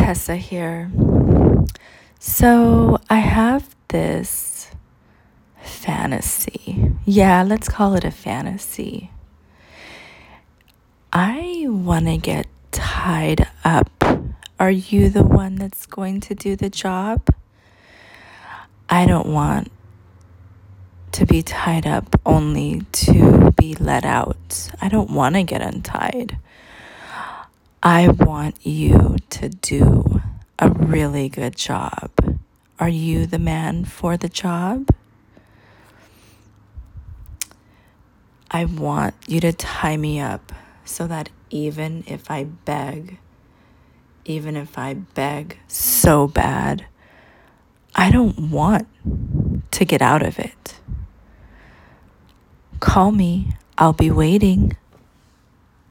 Tessa here. So I have this fantasy. Yeah, let's call it a fantasy. I want to get tied up. Are you the one that's going to do the job? I don't want to be tied up only to be let out. I don't want to get untied. I want you to do a really good job. Are you the man for the job? I want you to tie me up so that even if I beg so bad, I don't want to get out of it. Call me. I'll be waiting.